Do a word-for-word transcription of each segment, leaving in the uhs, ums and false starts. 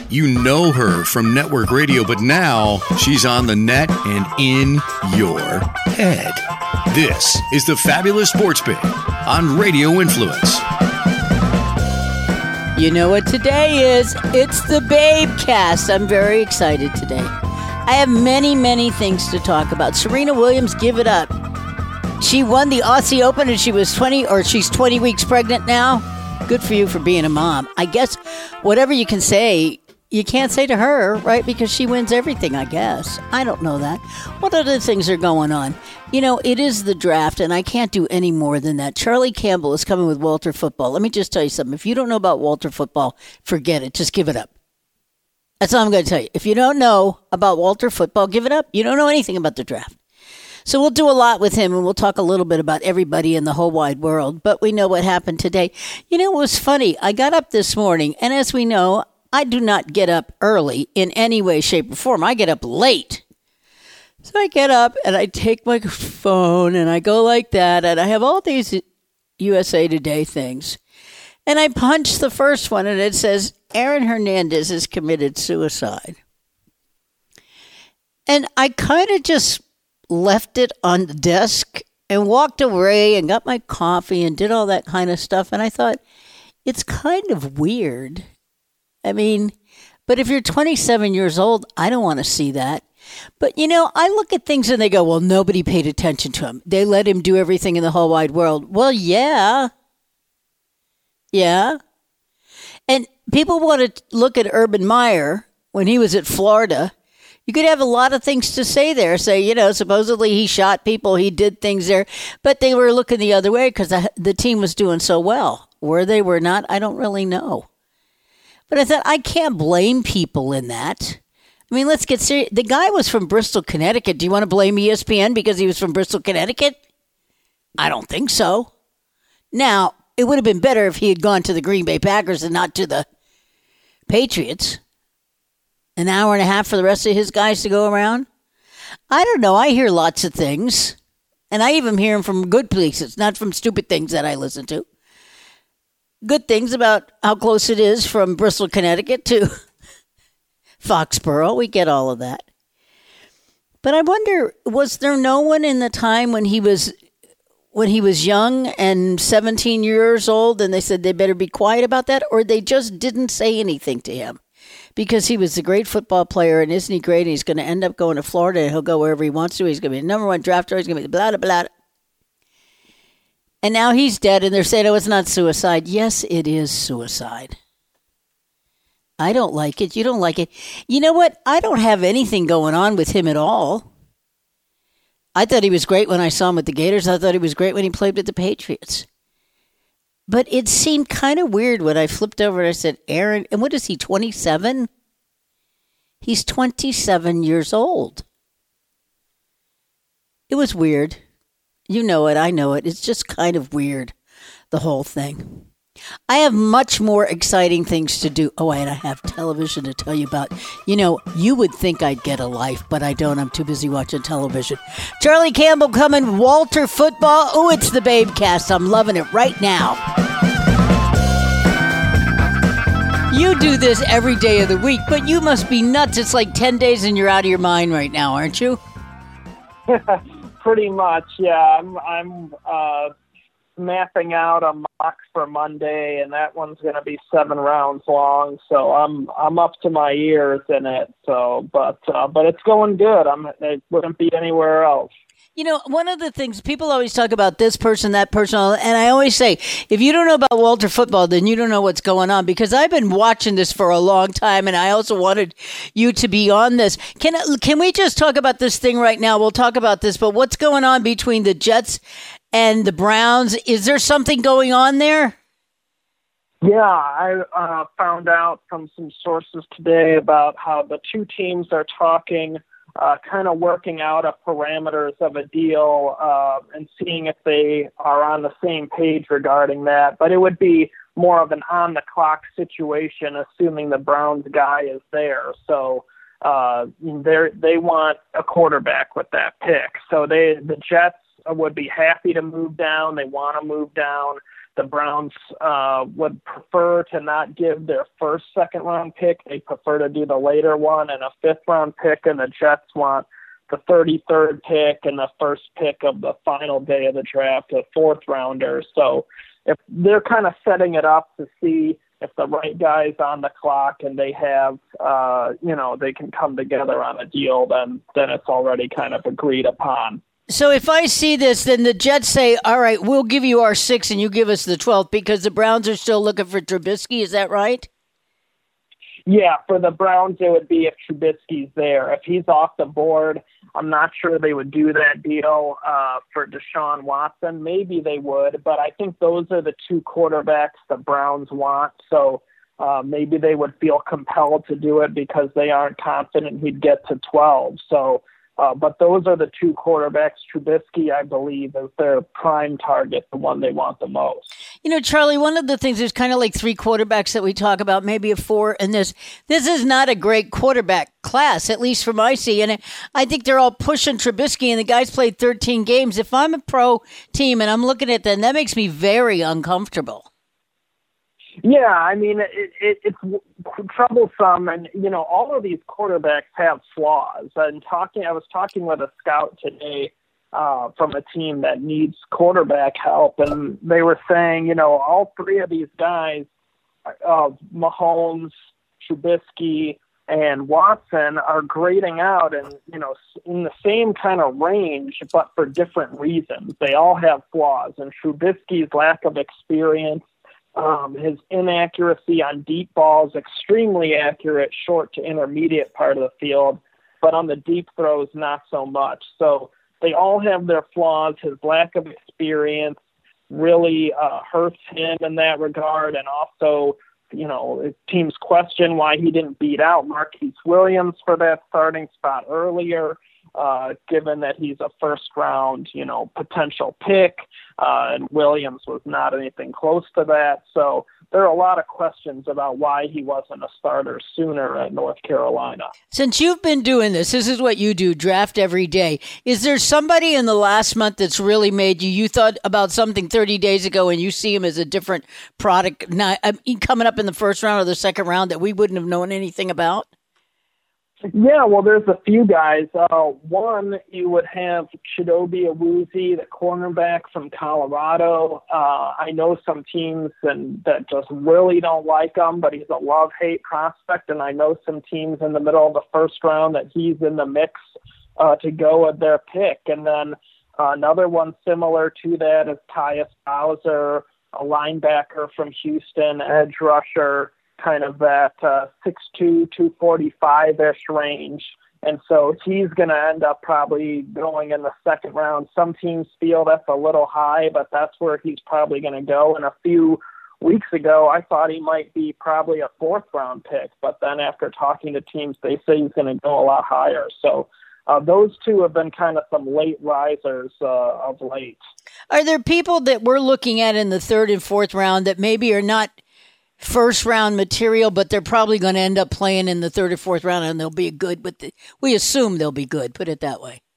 You know her from network radio, but now she's on the net and in your head. This is the Fabulous Sports Babe on Radio Influence. You know what today is? It's the Babecast. I'm very excited today. I have many, many things to talk about. Serena Williams, give it up. She won the Aussie Open and she was twenty, or she's twenty weeks pregnant now. Good for you for being a mom. I guess whatever you can say, you can't say to her, right? Because she wins everything, I guess. I don't know that. What other things are going on? You know, it is the draft, and I can't do any more than that. Charlie Campbell is coming with Walter Football. Let me just tell you something. If you don't know about Walter Football, forget it. Just give it up. That's all I'm going to tell you. If you don't know about Walter Football, give it up. You don't know anything about the draft. So we'll do a lot with him, and we'll talk a little bit about everybody in the whole wide world. But we know what happened today. You know, it was funny. I got up this morning, and as we know, I do not get up early in any way, shape, or form. I get up late. So I get up, and I take my phone, and I go like that, and I have all these U S A Today things. And I punch the first one, and it says, Aaron Hernandez has committed suicide. And I kind of just left it on the desk and walked away and got my coffee and did all that kind of stuff. And I thought, it's kind of weird. I mean, but if you're twenty-seven years old, I don't want to see that. But, you know, I look at things and they go, well, nobody paid attention to him. They let him do everything in the whole wide world. Well, yeah. Yeah. And people want to look at Urban Meyer when he was at Florida. You could have a lot of things to say there. Say, you know, supposedly he shot people, he did things there. But they were looking the other way because the, the team was doing so well. Were they, were not? I don't really know. But I thought, I can't blame people in that. I mean, let's get serious. The guy was from Bristol, Connecticut. Do you want to blame E S P N because he was from Bristol, Connecticut? I don't think so. Now, it would have been better if he had gone to the Green Bay Packers and not to the Patriots. An hour and a half for the rest of his guys to go around? I don't know. I hear lots of things. And I even hear them from good places, not from stupid things that I listen to. Good things about how close it is from Bristol, Connecticut to Foxborough. We get all of that. But I wonder, was there no one in the time when he was when he was young and seventeen years old and they said they better be quiet about that, or they just didn't say anything to him? Because he was a great football player, and isn't he great? And he's going to end up going to Florida, and he'll go wherever he wants to. He's going to be the number one draft He's going to be blah, blah, blah. And now he's dead, and they're saying, oh, it's not suicide. Yes, it is suicide. I don't like it. You don't like it. You know what? I don't have anything going on with him at all. I thought he was great when I saw him with the Gators. I thought he was great when he played with the Patriots. But it seemed kind of weird when I flipped over and I said, Aaron, and what is he, twenty-seven? He's twenty-seven years old. It was weird. You know it. I know it. It's just kind of weird, the whole thing. I have much more exciting things to do. Oh, and I have television to tell you about. You know, you would think I'd get a life, but I don't. I'm too busy watching television. Charlie Campbell coming, Walter Football. Oh, it's the Babecast. I'm loving it right now. You do this every day of the week, but you must be nuts. It's like ten days and you're out of your mind right now, aren't you? Pretty much, yeah. I'm I'm uh, mapping out a mock for Monday, and that one's going to be seven rounds long. So I'm I'm up to my ears in it. So, but uh, but it's going good. I'm it wouldn't be anywhere else. You know, one of the things people always talk about this person, that person, and I always say, if you don't know about Walter Football, then you don't know what's going on, because I've been watching this for a long time, and I also wanted you to be on this. Can can we just talk about this thing right now? We'll talk about this, but what's going on between the Jets and the Browns? Is there something going on there? Yeah, I uh, found out from some sources today about how the two teams are talking, Uh, kind of working out a parameters of a deal uh, and seeing if they are on the same page regarding that. But it would be more of an on-the-clock situation, assuming the Browns guy is there. So uh, they they want a quarterback with that pick. So they the Jets would be happy to move down. They want to move down. the Browns uh, would prefer to not give their first second round pick. They prefer to do the later one and a fifth round pick, and the Jets want the thirty-third pick and the first pick of the final day of the draft, a fourth rounder. So if they're kind of setting it up to see if the right guy's on the clock and they have, uh, you know, they can come together on a deal, then then it's already kind of agreed upon. So if I see this, then the Jets say, all right, we'll give you our six and you give us the twelfth because the Browns are still looking for Trubisky. Is that right? Yeah, for the Browns, it would be if Trubisky's there. If he's off the board, I'm not sure they would do that deal uh, for Deshaun Watson. Maybe they would, but I think those are the two quarterbacks the Browns want. So uh, maybe they would feel compelled to do it because they aren't confident he'd get to twelve. So, uh, but those are the two quarterbacks. Trubisky, I believe, is their prime target, the one they want the most. You know, Charlie, one of the things, there's kind of like three quarterbacks that we talk about, maybe a four, and this this is not a great quarterback class, at least from I see. And I think they're all pushing Trubisky, and the guy's played thirteen games. If I'm a pro team and I'm looking at them, that makes me very uncomfortable. Yeah, I mean, it, it, it's troublesome, and, you know, all of these quarterbacks have flaws. And talking, I was talking with a scout today uh, from a team that needs quarterback help, and they were saying, you know, all three of these guys, uh, Mahomes, Trubisky, and Watson, are grading out and, you know, in the same kind of range, but for different reasons. They all have flaws, and Trubisky's lack of experience, Um, his inaccuracy on deep balls, extremely accurate, short to intermediate part of the field, but on the deep throws, not so much. So they all have their flaws. His lack of experience really uh, hurts him in that regard. And also, you know, teams question why he didn't beat out Marquise Williams for that starting spot earlier, uh, given that he's a first round, you know, potential pick. Uh, and Williams was not anything close to that. So there are a lot of questions about why he wasn't a starter sooner at North Carolina. Since you've been doing this, this is what you do, draft every day. Is there somebody in the last month that's really made you, you thought about something thirty days ago and you see him as a different product not, I mean, coming up in the first round or the second round that we wouldn't have known anything about? Yeah, well, there's a few guys. Uh, one, you would have Chidobe Awuzie, the cornerback from Colorado. Uh, I know some teams and that just really don't like him, but he's a love-hate prospect, and I know some teams in the middle of the first round that he's in the mix uh, to go at their pick. And then uh, another one similar to that is Tyus Bowser, a linebacker from Houston, edge rusher, kind of that uh, six two, two forty-five-ish range. And so he's going to end up probably going in the second round. Some teams feel that's a little high, but that's where he's probably going to go. And a few weeks ago, I thought he might be probably a fourth-round pick. But then after talking to teams, they say he's going to go a lot higher. So uh, those two have been kind of some late risers uh, of late. Are there people that we're looking at in the third and fourth round that maybe are not first round material, but they're probably going to end up playing in the third or fourth round and they'll be good, but the, we assume they'll be good, put it that way?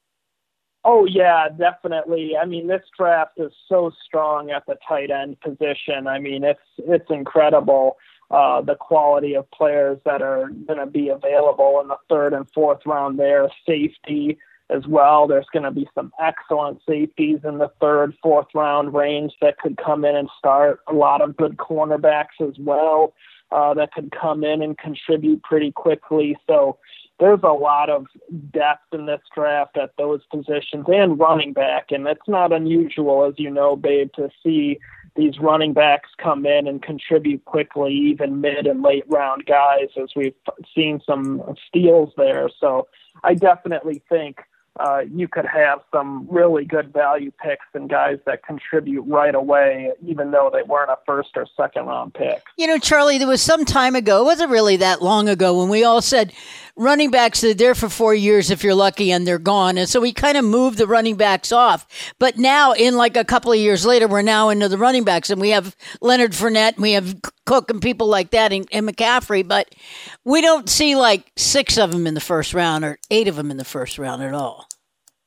Oh, yeah, definitely. I mean, this draft is so strong at the tight end position. I mean, it's it's incredible, uh, the quality of players that are going to be available in the third and fourth round there. Safety as well. There's going to be some excellent safeties in the third, fourth round range that could come in and start. A lot of good cornerbacks as well uh, that could come in and contribute pretty quickly. So there's a lot of depth in this draft at those positions and running back. And it's not unusual, as you know, Babe, to see these running backs come in and contribute quickly, even mid and late round guys, as we've seen some steals there. So I definitely think Uh, you could have some really good value picks and guys that contribute right away, even though they weren't a first or second round pick. You know, Charlie, there was some time ago, it wasn't really that long ago, when we all said running backs are there for four years if you're lucky and they're gone. And so we kind of moved the running backs off. But now, in like a couple of years later, we're now into the running backs, and we have Leonard Fournette, and we have Cook and people like that, and, and McCaffrey. But we don't see like six of them in the first round or eight of them in the first round at all.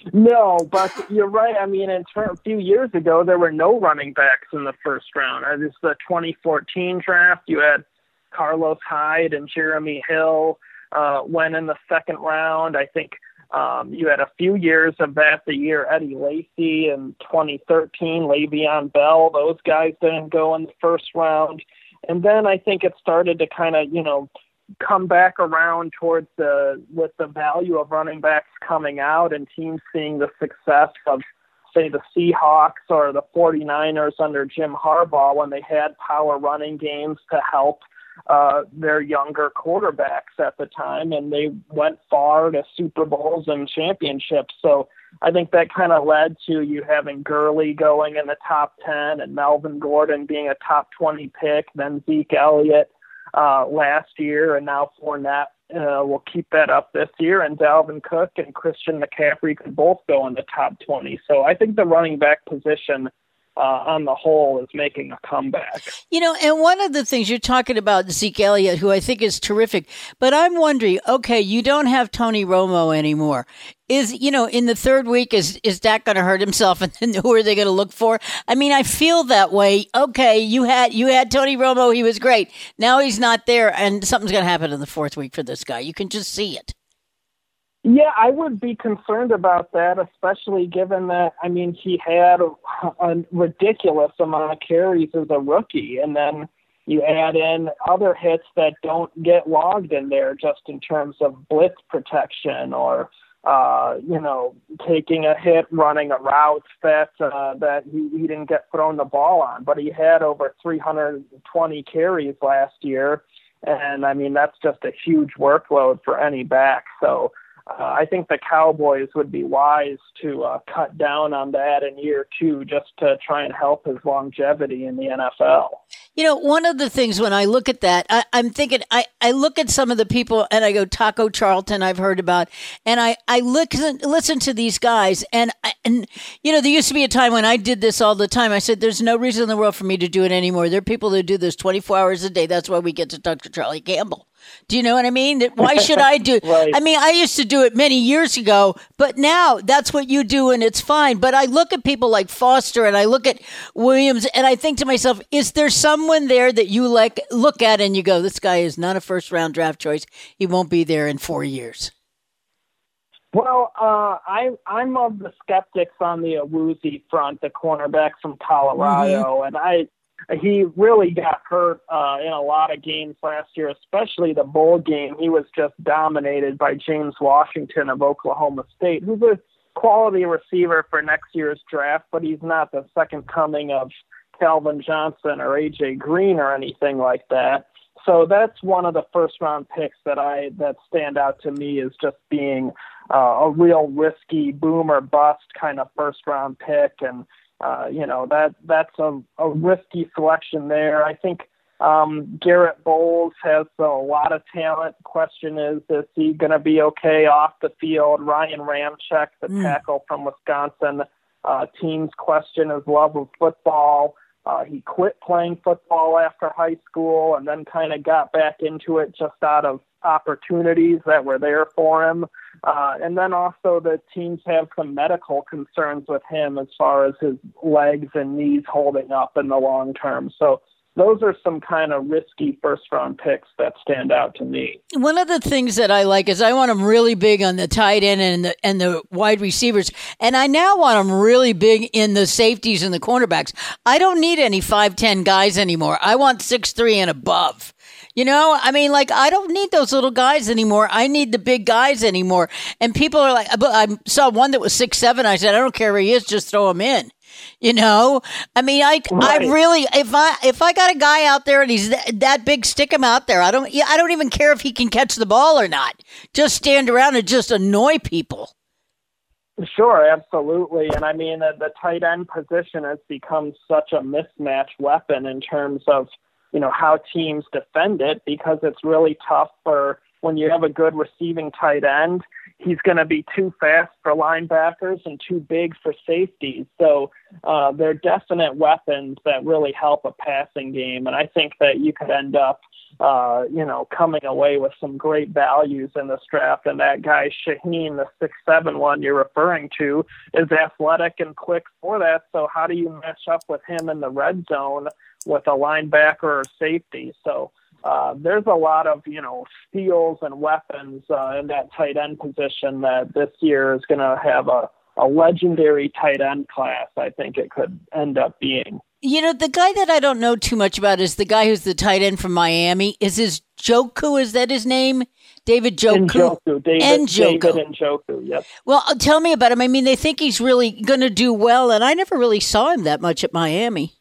No, but you're right. I mean, in ter- a few years ago, there were no running backs in the first round. Uh, this is the twenty fourteen draft. You had Carlos Hyde and Jeremy Hill uh, went in the second round. I think um, you had a few years of that, the year Eddie Lacy in twenty thirteen, Le'Veon Bell. Those guys didn't go in the first round. And then I think it started to kind of, you know, come back around towards the with the value of running backs coming out and teams seeing the success of, say, the Seahawks or the forty-niners under Jim Harbaugh when they had power running games to help uh, their younger quarterbacks at the time, and they went far to Super Bowls and championships. So I think that kind of led to you having Gurley going in the top ten and Melvin Gordon being a top twenty pick, then Zeke Elliott Uh, last year, and now Fournette uh, will keep that up this year, and Dalvin Cook and Christian McCaffrey could both go in the top twenty. So I think the running back position uh, on the whole is making a comeback. You know, and one of the things you're talking about, Zeke Elliott, who I think is terrific, but I'm wondering, okay, you don't have Tony Romo anymore. Is, you know, in the third week, is is Dak going to hurt himself, and then who are they going to look for? I mean, I feel that way. Okay, you had you had Tony Romo. He was great. Now he's not there, and something's going to happen in the fourth week for this guy. You can just see it. Yeah, I would be concerned about that, especially given that, I mean, he had a, a ridiculous amount of carries as a rookie, and then you add in other hits that don't get logged in there just in terms of blitz protection or Uh, you know, taking a hit, running a route that uh, that he, he didn't get thrown the ball on. But he had over three hundred twenty carries last year, and I mean that's just a huge workload for any back. So uh, I think the Cowboys would be wise to uh, cut down on that in year two, just to try and help his longevity in the N F L. You know, one of the things when I look at that, I, I'm thinking, I, I look at some of the people and I go, Taco Charlton, I've heard about, and I, I listen, listen to these guys. And, I, and, you know, there used to be a time when I did this all the time. I said, there's no reason in the world for me to do it anymore. There are people that do this twenty-four hours a day. That's why we get to talk to Charlie Campbell. Do you know what I mean? Why should I do it? Right. I mean, I used to do it many years ago, but now that's what you do and it's fine. But I look at people like Foster and I look at Williams and I think to myself, is there someone there that you like look at and you go, this guy is not a first round draft choice. He won't be there in four years. Well, uh, I, I'm of the skeptics on the Awuzie front, the cornerback from Colorado, mm-hmm. and I, he really got hurt uh, in a lot of games last year, especially the bowl game. He was just dominated by James Washington of Oklahoma State, who's a quality receiver for next year's draft, but he's not the second coming of Calvin Johnson or A J Green or anything like that. So that's one of the first round picks that I that stand out to me as just being uh, a real risky boom or bust kind of first round pick. And Uh, you know, that that's a, a risky selection there. I think um, Garrett Bowles has a lot of talent. The question is, is he going to be okay off the field? Ryan Ramczyk, the mm. tackle from Wisconsin, uh, teams question his love of football. Uh, he quit playing football after high school and then kind of got back into it just out of opportunities that were there for him. Uh, and then also the teams have some medical concerns with him as far as his legs and knees holding up in the long term. So those are some kind of risky first-round picks that stand out to me. One of the things that I like is I want them really big on the tight end and the, and the wide receivers, and I now want them really big in the safeties and the cornerbacks. I don't need any five ten guys anymore. I want six three and above. You know, I mean, like, I don't need those little guys anymore. I need the big guys anymore. And people are like, I saw one that was six seven. I said, I don't care where he is, just throw him in. You know, I mean, I, right. I really, if I, if I got a guy out there and he's that, that big, stick him out there. I don't, I don't even care if he can catch the ball or not. Just stand around and just annoy people. Sure, absolutely. And I mean, the, the tight end position has become such a mismatch weapon in terms of, you know, how teams defend it, because it's really tough for when you have a good receiving tight end. he's going to be too fast for linebackers and too big for safeties. So uh, they're definite weapons that really help a passing game. And I think that you could end up, uh, you know, coming away with some great values in this draft. And that guy, Shaheen, the six seven one you're referring to, is athletic and quick for that. So how do you match up with him in the red zone with a linebacker or safety? So Uh, there's a lot of, you know, steals and weapons uh, in that tight end position that this year is going to have a, a legendary tight end class. I think it could end up being. You know, the guy that I don't know too much about is the guy who's the tight end from Miami. Is his Njoku, is that his name? David Njoku? Njoku. David Njoku. David Njoku, yes. Well, tell me about him. I mean, they think he's really going to do well, and I never really saw him that much at Miami.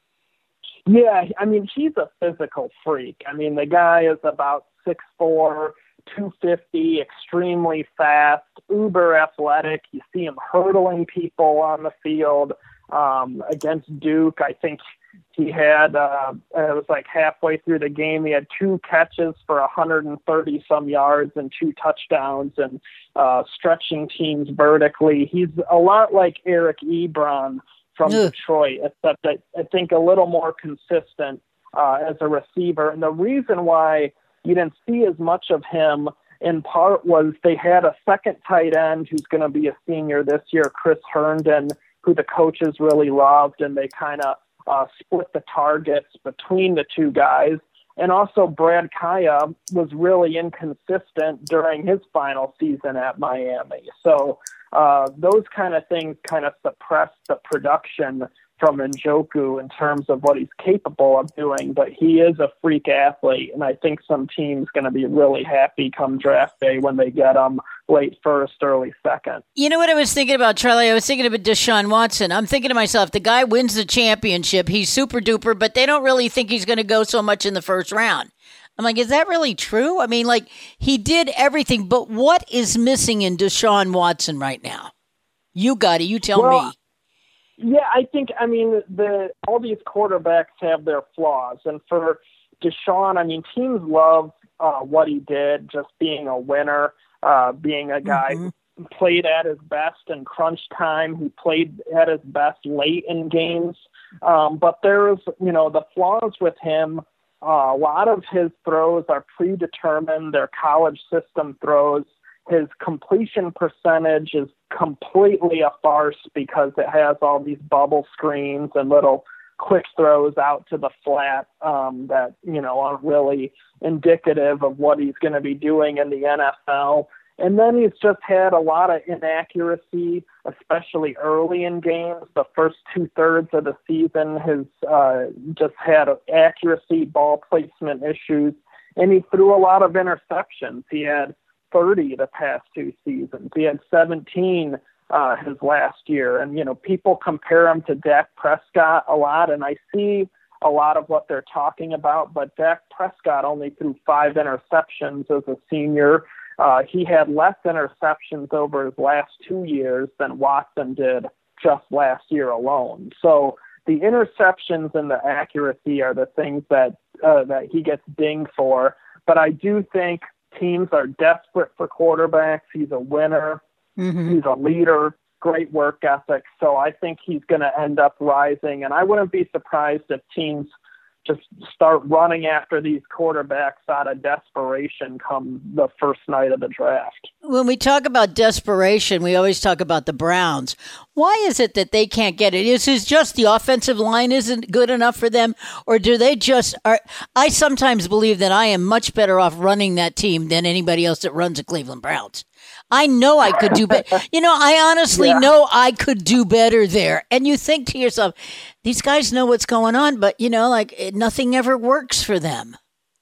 Yeah, I mean, he's a physical freak. I mean, the guy is about six four, two fifty, extremely fast, uber athletic. You see him hurdling people on the field. Um, against Duke, I think he had, uh, it was like halfway through the game, he had two catches for one hundred thirty some yards and two touchdowns and uh, stretching teams vertically. He's a lot like Eric Ebron from Ugh. Detroit, except I, I think a little more consistent uh, as a receiver. And the reason why you didn't see as much of him in part was they had a second tight end who's going to be a senior this year, Chris Herndon, who the coaches really loved, and they kind of uh, split the targets between the two guys. And also Brad Kaya was really inconsistent during his final season at Miami. So uh, those kind of things kind of suppressed the production from Njoku in terms of what he's capable of doing. But he is a freak athlete, and I think some team's going to be really happy come draft day when they get him late first, early second. You know what I was thinking about, Charlie? I was thinking about Deshaun Watson. I'm thinking to myself, the guy wins the championship. He's super duper, but they don't really think he's going to go so much in the first round. I'm like, is that really true? I mean, like, he did everything, but what is missing in Deshaun Watson right now? You got it. You tell well, me. Yeah, I think, I mean, the all these quarterbacks have their flaws. And for Deshaun, I mean, teams love uh, what he did, just being a winner, uh, being a guy mm-hmm. who played at his best in crunch time, who played at his best late in games. Um, but there's, you know, the flaws with him. Uh, a lot of his throws are predetermined. They're college system throws. His completion percentage is completely a farce because it has all these bubble screens and little quick throws out to the flat um, that, you know, aren't really indicative of what he's going to be doing in the N F L. And then he's just had a lot of inaccuracy, especially early in games. The first two-thirds of the season has uh, just had accuracy, ball placement issues, and he threw a lot of interceptions. He had thirty the past two seasons. He had seventeen uh, his last year. And, you know, people compare him to Dak Prescott a lot, and I see a lot of what they're talking about, but Dak Prescott only threw five interceptions as a senior. Uh, he had less interceptions over his last two years than Watson did just last year alone. So the interceptions and the accuracy are the things that uh, that he gets dinged for. But I do think teams are desperate for quarterbacks. He's a winner. Mm-hmm. He's a leader, great work ethic. So I think he's going to end up rising. And I wouldn't be surprised if teams just start running after these quarterbacks out of desperation come the first night of the draft. When we talk about desperation, we always talk about the Browns. Why is it that they can't get it? Is it just the offensive line isn't good enough for them? Or do they just are? I sometimes believe that I am much better off running that team than anybody else that runs the Cleveland Browns. I know I could do better. You know, I honestly yeah. know I could do better there. And you think to yourself, these guys know what's going on, but, you know, like it, nothing ever works for them.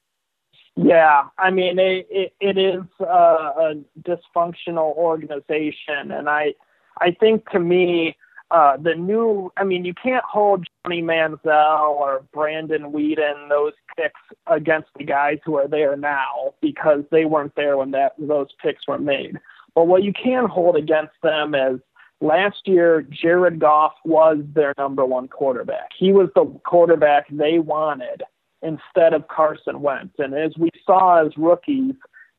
Yeah, I mean, it, it, it is uh, a dysfunctional organization. And I, I think to me, uh, the new, I mean, you can't hold Johnny Manziel or Brandon Whedon, those picks, against the guys who are there now because they weren't there when that those picks were made. But what you can hold against them is last year, Jared Goff was their number one quarterback. He was the quarterback they wanted instead of Carson Wentz. And as we saw as rookies,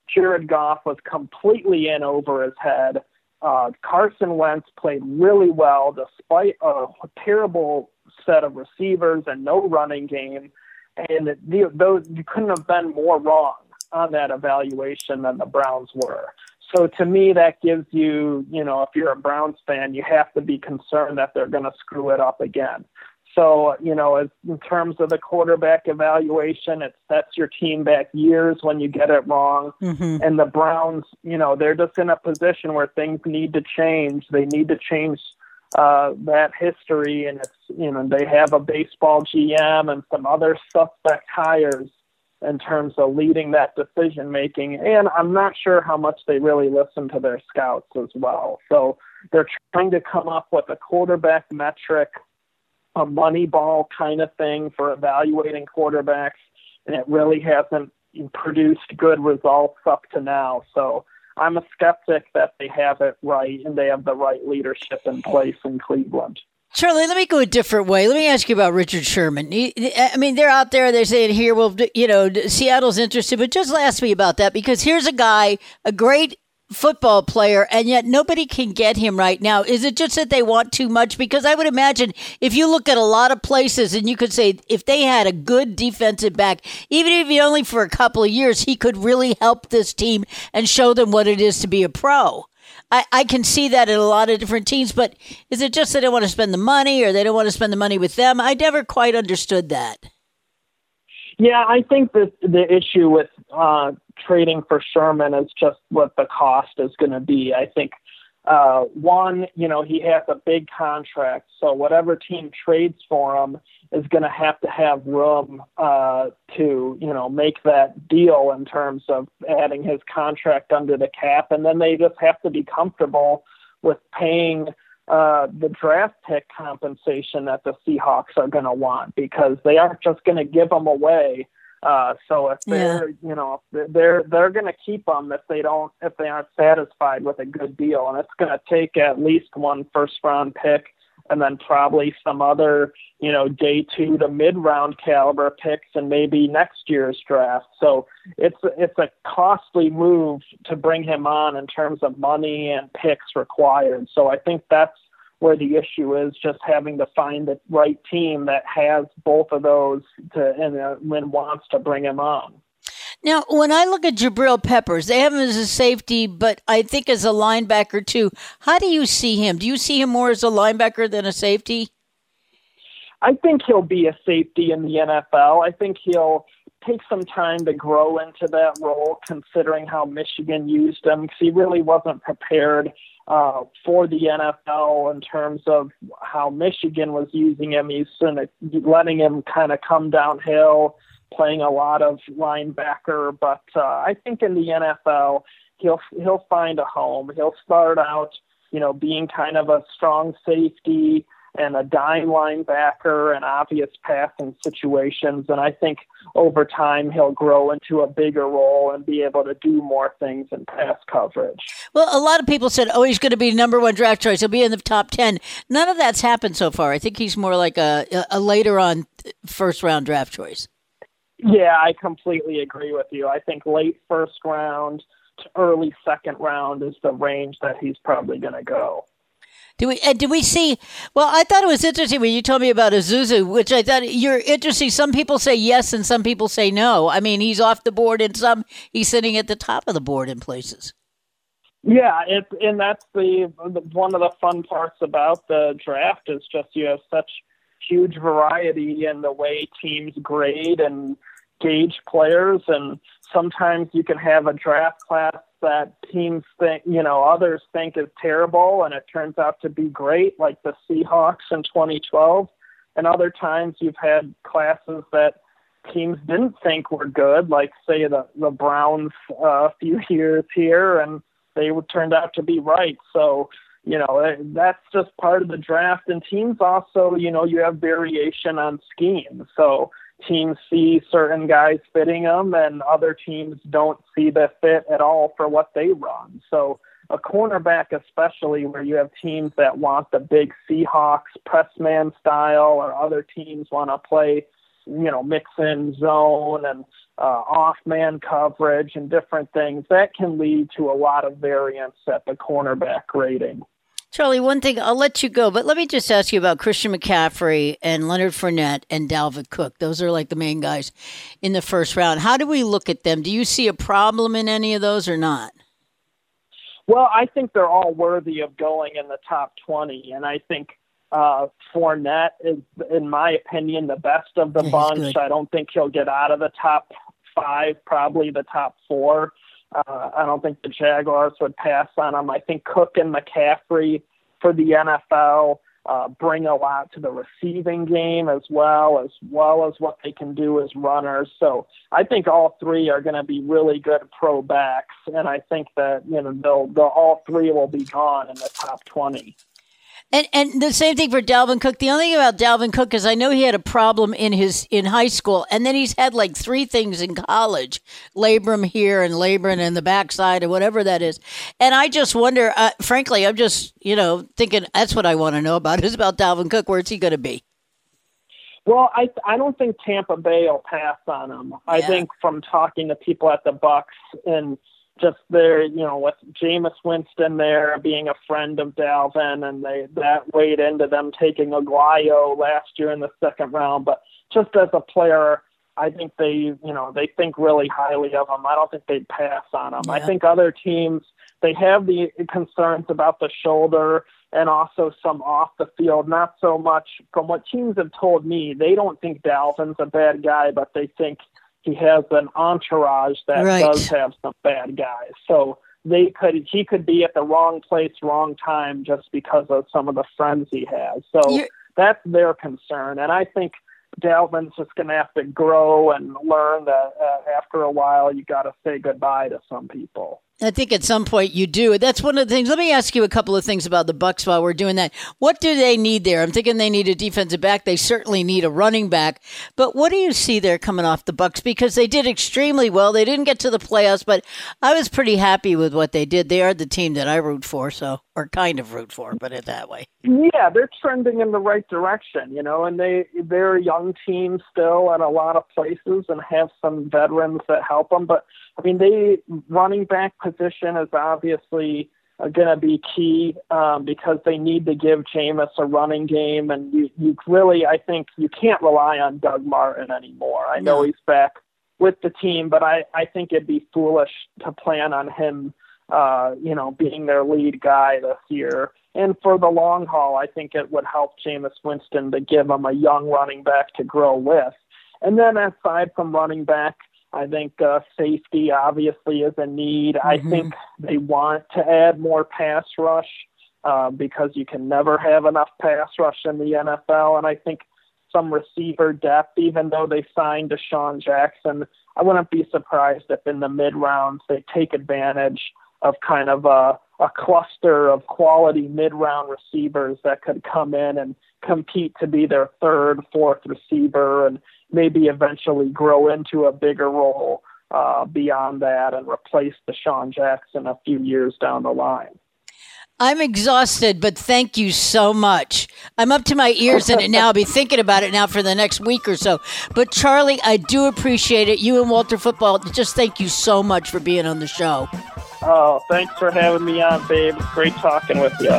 Jared Goff was completely in over his head. Uh, Carson Wentz played really well despite a terrible set of receivers and no running game. And the, those you couldn't have been more wrong on that evaluation than the Browns were. So to me, that gives you, you know, if you're a Browns fan, you have to be concerned that they're going to screw it up again. So, you know, as, in terms of the quarterback evaluation, it sets your team back years when you get it wrong. Mm-hmm. And the Browns, you know, they're just in a position where things need to change. They need to change uh, that history. And it's, you know, they have a baseball G M and some other suspect hires in terms of leading that decision making. And I'm not sure how much they really listen to their scouts as well. So they're trying to come up with a quarterback metric, a money ball kind of thing for evaluating quarterbacks, and it really hasn't produced good results up to now. So I'm a skeptic that they have it right and they have the right leadership in place in Cleveland. Charlie, let me go a different way. Let me ask you about Richard Sherman. He, I mean, they're out there, they're saying here, well, you know, Seattle's interested, but just ask me about that, because here's a guy, a great football player, and yet nobody can get him right now. Is it just that they want too much? Because I would imagine if you look at a lot of places and you could say if they had a good defensive back, even if only for a couple of years, he could really help this team and show them what it is to be a pro. I, I can see that in a lot of different teams, but is it just they don't want to spend the money, or they don't want to spend the money with them? I never quite understood that. Yeah, I think that the issue with uh, trading for Sherman is just what the cost is going to be. I think, uh, one, you know, he has a big contract, so whatever team trades for him is going to have to have room uh, to, you know, make that deal in terms of adding his contract under the cap. And then they just have to be comfortable with paying uh, the draft pick compensation that the Seahawks are going to want, because they aren't just going to give them away. Uh, so if they're, yeah. you know, they're, they're going to keep them if they don't, if they aren't satisfied with a good deal. And it's going to take at least one first round pick, and then probably some other, you know, day two to mid round caliber picks, and maybe next year's draft. So it's, it's a costly move to bring him on in terms of money and picks required. So I think that's where the issue is, just having to find the right team that has both of those to, and, uh, and wants to bring him on. Now, when I look at Jabril Peppers, they have him as a safety, but I think as a linebacker too. How do you see him? Do you see him more as a linebacker than a safety? I think he'll be a safety in the N F L. I think he'll take some time to grow into that role, considering how Michigan used him, because he really wasn't prepared uh, for the N F L in terms of how Michigan was using him. He's sort of letting him kind of come downhill, playing a lot of linebacker, but uh, I think in the N F L, he'll he'll find a home. He'll start out, you know, being kind of a strong safety and a dime linebacker and obvious passing situations, and I think over time he'll grow into a bigger role and be able to do more things in pass coverage. Well, a lot of people said, oh, he's going to be number one draft choice. He'll be in the top ten. None of that's happened so far. I think he's more like a, a later on first round draft choice. Yeah, I completely agree with you. I think late first round to early second round is the range that he's probably going to go. Do we, uh, do we see, well, I thought it was interesting when you told me about Azuzu, which I thought you're interesting. Some people say yes and some people say no. I mean, he's off the board and some, he's sitting at the top of the board in places. Yeah, it, and that's the, the one of the fun parts about the draft is just you have such huge variety in the way teams grade and gauge players, and sometimes you can have a draft class that teams think, you know, others think is terrible, and it turns out to be great, like the Seahawks in twenty twelve. And other times you've had classes that teams didn't think were good, like, say, the, the Browns uh, a few years here, and they turned out to be right. So, you know, that's just part of the draft. And teams also, you know, you have variation on scheme. So teams see certain guys fitting them, and other teams don't see the fit at all for what they run. So a cornerback, especially where you have teams that want the big Seahawks press man style, or other teams want to play you know, mix in zone and uh, off-man coverage and different things, that can lead to a lot of variance at the cornerback rating. Charlie, one thing, I'll let you go, but let me just ask you about Christian McCaffrey and Leonard Fournette and Dalvin Cook. Those are like the main guys in the first round. How do we look at them? Do you see a problem in any of those or not? Well, I think they're all worthy of going in the top twenty, and I think uh, Fournette is, in my opinion, the best of the yeah, bunch. I don't think he'll get out of the top five, probably the top four. Uh, I don't think the Jaguars would pass on him. I think Cook and McCaffrey for the N F L uh, bring a lot to the receiving game as well, as well as what they can do as runners. So I think all three are going to be really good pro backs, and I think that you know they'll, they'll all three will be gone in the top twenty. And and the same thing for Dalvin Cook. The only thing about Dalvin Cook is I know he had a problem in his in high school, and then he's had like three things in college, labrum here and labrum in the backside or whatever that is. And I just wonder, uh, frankly, I'm just, you know, thinking that's what I want to know about is about Dalvin Cook. Where's he going to be? Well, I I don't think Tampa Bay will pass on him. Yeah. I think from talking to people at the Bucks and just there, you know, with Jameis Winston there being a friend of Dalvin, and they that weighed into them taking Aguayo last year in the second round. But just as a player, I think they, you know, they think really highly of him. I don't think they'd pass on him. Yeah. I think other teams, they have the concerns about the shoulder and also some off the field. Not so much from what teams have told me. They don't think Dalvin's a bad guy, but they think he has an entourage that right. does have some bad guys. So they could, he could be at the wrong place, wrong time, just because of some of the friends he has. So You're- that's their concern. And I think Dalvin's just going to have to grow and learn that uh, after a while, you got to say goodbye to some people. I think at some point you do. That's one of the things. Let me ask you a couple of things about the Bucs while we're doing that. What do they need there? I'm thinking they need a defensive back. They certainly need a running back. But what do you see there coming off the Bucs? Because they did extremely well. They didn't get to the playoffs, but I was pretty happy with what they did. They are the team that I root for, so or kind of root for, put it that way. Yeah, they're trending in the right direction, you know, and they, they're a young team still at a lot of places and have some veterans that help them. But, I mean, they running back position is obviously uh, going to be key um, because they need to give Jameis a running game. And you, you really, I think you can't rely on Doug Martin anymore. I know no. he's back with the team, but I, I think it'd be foolish to plan on him, uh, you know, being their lead guy this year. And for the long haul, I think it would help Jameis Winston to give him a young running back to grow with. And then aside from running back, I think uh, safety obviously is a need. Mm-hmm. I think they want to add more pass rush uh, because you can never have enough pass rush in the N F L. And I think some receiver depth, even though they signed Deshaun Jackson, I wouldn't be surprised if in the mid-rounds they take advantage of kind of a, a cluster of quality mid-round receivers that could come in and compete to be their third, fourth receiver and maybe eventually grow into a bigger role uh, beyond that and replace Deshaun Jackson a few years down the line. I'm exhausted, but thank you so much. I'm up to my ears in it now. I'll be thinking about it now for the next week or so. But, Charlie, I do appreciate it. You and Walter Football, just thank you so much for being on the show. Oh, thanks for having me on, babe. It's great talking with you.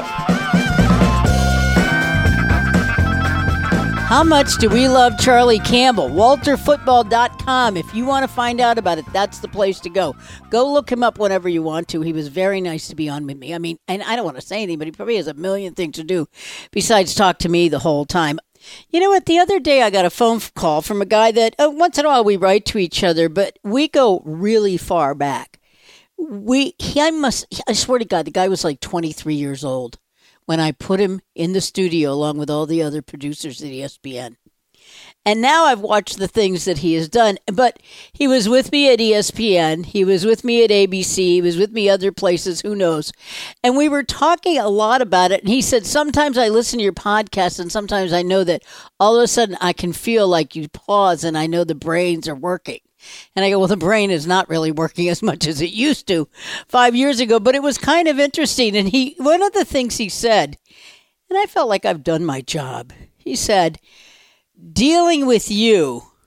How much do we love Charlie Campbell? Walter Football dot com. If you want to find out about it, that's the place to go. Go look him up whenever you want to. He was very nice to be on with me. I mean, and I don't want to say anything, but he probably has a million things to do besides talk to me the whole time. You know what? The other day I got a phone call from a guy that uh, once in a while we write to each other, but we go really far back. We, he, I must, I swear to God, the guy was like twenty-three years old when I put him in the studio along with all the other producers at E S P N. And now I've watched the things that he has done. But he was with me at E S P N. He was with me at A B C. He was with me other places. Who knows? And we were talking a lot about it. And he said, sometimes I listen to your podcast and sometimes I know that all of a sudden I can feel like you pause and I know the brains are working. And I go, well, the brain is not really working as much as it used to five years ago, but it was kind of interesting. And he, one of the things he said, and I felt like I've done my job. He said, dealing with you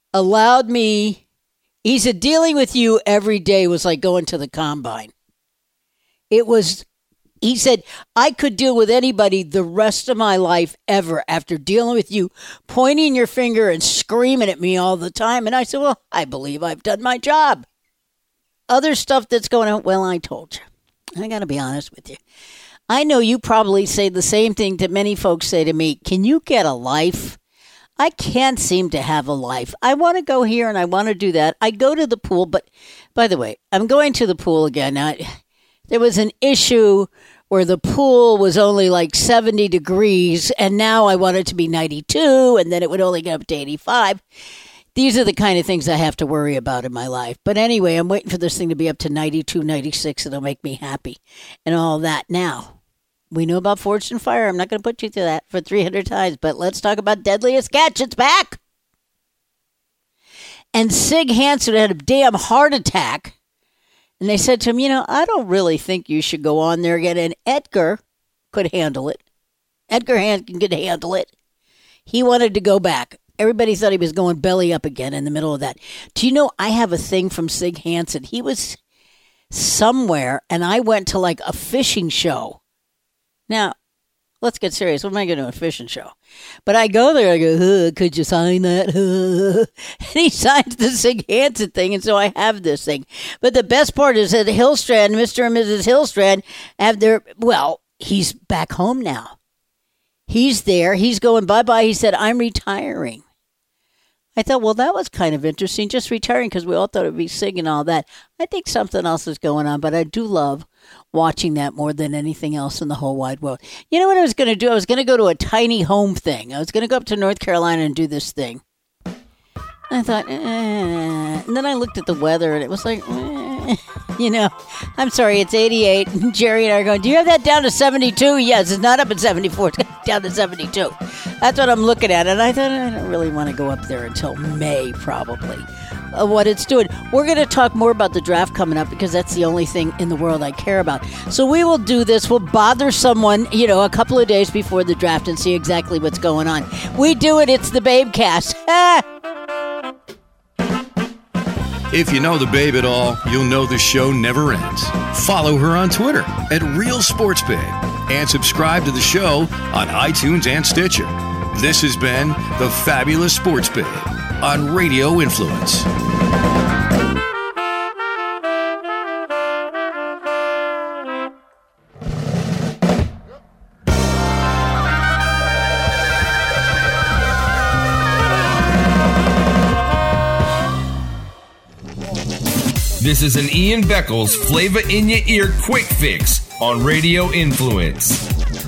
allowed me, he said, dealing with you every day was like going to the combine. It was, he said, I could deal with anybody the rest of my life ever after dealing with you, pointing your finger and screaming at me all the time. And I said, well, I believe I've done my job. Other stuff that's going on, well, I told you. I got to be honest with you. I know you probably say the same thing that many folks say to me. Can you get a life? I can't seem to have a life. I want to go here and I want to do that. I go to the pool, but by the way, I'm going to the pool again. Now, there was an issue where the pool was only like seventy degrees, and now I want it to be ninety-two, and then it would only get up to eighty-five. These are the kind of things I have to worry about in my life. But anyway, I'm waiting for this thing to be up to ninety-two, ninety-six. It'll make me happy and all that. Now, we know about Forged in Fire. I'm not going to put you through that for three hundred times, but let's talk about Deadliest Catch. It's back. And Sig Hansen had a damn heart attack. And they said to him, you know, I don't really think you should go on there again. And Edgar could handle it. Edgar Hansen could handle it. He wanted to go back. Everybody thought he was going belly up again in the middle of that. Do you know, I have a thing from Sig Hansen. He was somewhere, and I went to like a fishing show. Now, let's get serious. What am I going to do, a fishing show? But I go there, I go, could you sign that? And he signs the Sig Hansen thing, and so I have this thing. But the best part is that Hillstrand, Mister and Missus Hillstrand, have their, well, he's back home now. He's there. He's going bye-bye. He said, I'm retiring. I thought, well, that was kind of interesting, just retiring, because we all thought it would be Sig and all that. I think something else is going on, but I do love watching that more than anything else in the whole wide world. You know what I was going to do? I was going to go to a tiny home thing. I was going to go up to North Carolina and do this thing. I thought, eh. And then I looked at the weather, and it was like, eh. You know, I'm sorry, it's eighty-eight. Jerry and I are going, do you have that down to seventy-two? Yes, it's not up at seventy-four. It's down to seventy-two. That's what I'm looking at. And I thought, I don't really want to go up there until May, probably, of what it's doing. We're going to talk more about the draft coming up because that's the only thing in the world I care about. So we will do this. We'll bother someone, you know, a couple of days before the draft and see exactly what's going on. We do it. It's the Babecast. If you know the Babe at all, you'll know the show never ends. Follow her on Twitter at Real Sports Babe and subscribe to the show on iTunes and Stitcher. This has been the Fabulous Sports Babe on Radio Influence. This is an Ian Beckles Flavor in Your Ear Quick Fix on Radio Influence.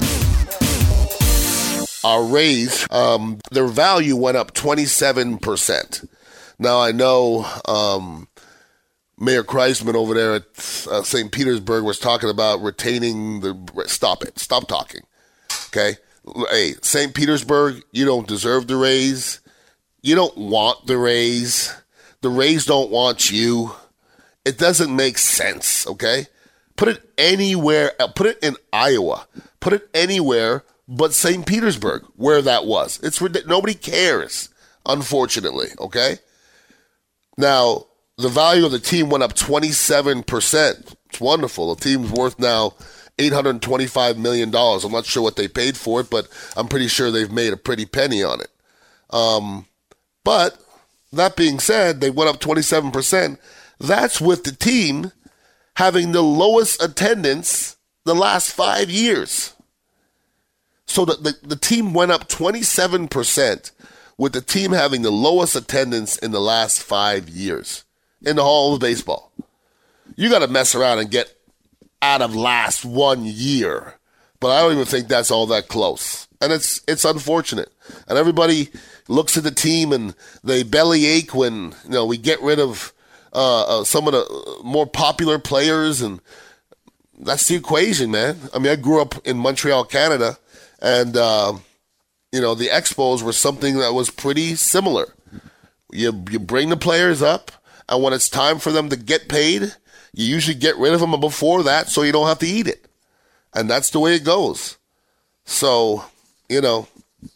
Our Rays, um, their value went up twenty-seven percent. Now, I know um, Mayor Kreisman over there at uh, Saint Petersburg was talking about retaining the... Stop it. Stop talking. Okay? Hey, Saint Petersburg, you don't deserve the Rays. You don't want the Rays. The Rays don't want you. It doesn't make sense, okay? Put it anywhere. Put it in Iowa. Put it anywhere but Saint Petersburg, where that was. It's nobody cares, unfortunately, okay? Now, the value of the team went up twenty-seven percent. It's wonderful. The team's worth now eight hundred twenty-five million dollars. I'm not sure what they paid for it, but I'm pretty sure they've made a pretty penny on it. Um, but that being said, they went up twenty-seven percent. That's with the team having the lowest attendance the last five years. So the, the, the team went up twenty-seven percent with the team having the lowest attendance in the last five years in the Hall of Baseball. You got to mess around and get out of last one year. But I don't even think that's all that close. And it's it's unfortunate. And everybody looks at the team and they bellyache when, you know, we get rid of Uh, uh, some of the more popular players, and that's the equation, man. I mean, I grew up in Montreal, Canada, and, uh, you know, the Expos were something that was pretty similar. You, you bring the players up, and when it's time for them to get paid, you usually get rid of them before that so you don't have to eat it. And that's the way it goes. So, you know,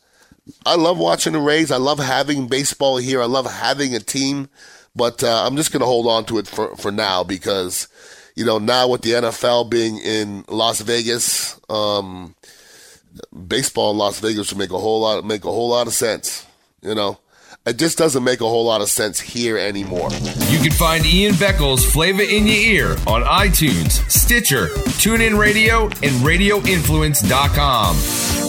I love watching the Rays. I love having baseball here. I love having a team. But uh, I'm just going to hold on to it for, for now because, you know, now with the N F L being in Las Vegas, um, baseball in Las Vegas would make a whole lot make a whole lot of sense. You know, it just doesn't make a whole lot of sense here anymore. You can find Ian Beckles' Flavor in Your Ear on iTunes, Stitcher, TuneIn Radio, and radio influence dot com.